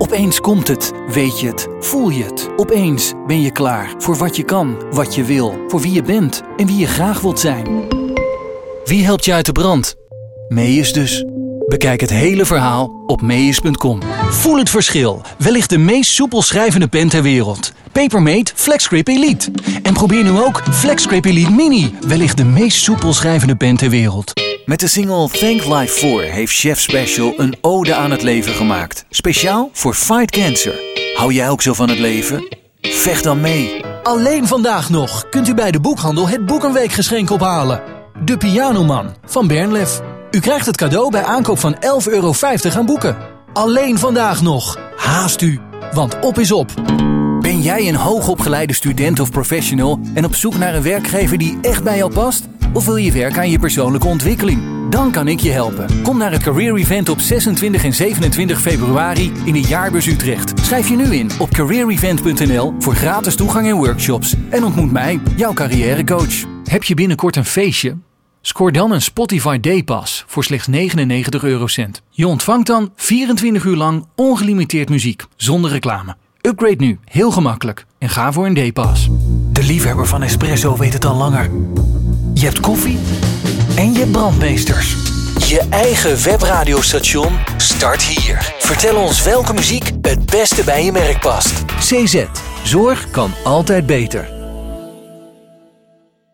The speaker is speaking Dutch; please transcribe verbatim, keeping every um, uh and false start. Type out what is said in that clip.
Opeens komt het, weet je het, voel je het. Opeens ben je klaar voor wat je kan, wat je wil, voor wie je bent en wie je graag wilt zijn. Wie helpt je uit de brand? Meijers dus. Bekijk het hele verhaal op meijers punt com. Voel het verschil. Wellicht de meest soepel schrijvende pen ter wereld. Papermate FlexGrip Elite. En probeer nu ook FlexGrip Elite Mini. Wellicht de meest soepel schrijvende pen ter wereld. Met de single Thank Life voor heeft Chef Special een ode aan het leven gemaakt. Speciaal voor Fight Cancer. Hou jij ook zo van het leven? Vecht dan mee. Alleen vandaag nog kunt u bij de boekhandel het Boekenweekgeschenk ophalen. De Pianoman van Bernlef. U krijgt het cadeau bij aankoop van elf euro vijftig aan boeken. Alleen vandaag nog. Haast u, want op is op. Ben jij een hoogopgeleide student of professional en op zoek naar een werkgever die echt bij jou past? Of wil je werken aan je persoonlijke ontwikkeling? Dan kan ik je helpen. Kom naar het Career Event op zesentwintig en zevenentwintig februari in de Jaarbeurs Utrecht. Schrijf je nu in op career event punt n l voor gratis toegang en workshops. En ontmoet mij, jouw carrièrecoach. Heb je binnenkort een feestje? Scoor dan een Spotify Daypass voor slechts negenennegentig eurocent. Je ontvangt dan vierentwintig uur lang ongelimiteerd muziek, zonder reclame. Upgrade nu, heel gemakkelijk. En ga voor een Daypass. De liefhebber van espresso weet het al langer. Je hebt koffie en je hebt brandmeesters. Je eigen webradiostation start hier. Vertel ons welke muziek het beste bij je merk past. C Z. Zorg kan altijd beter.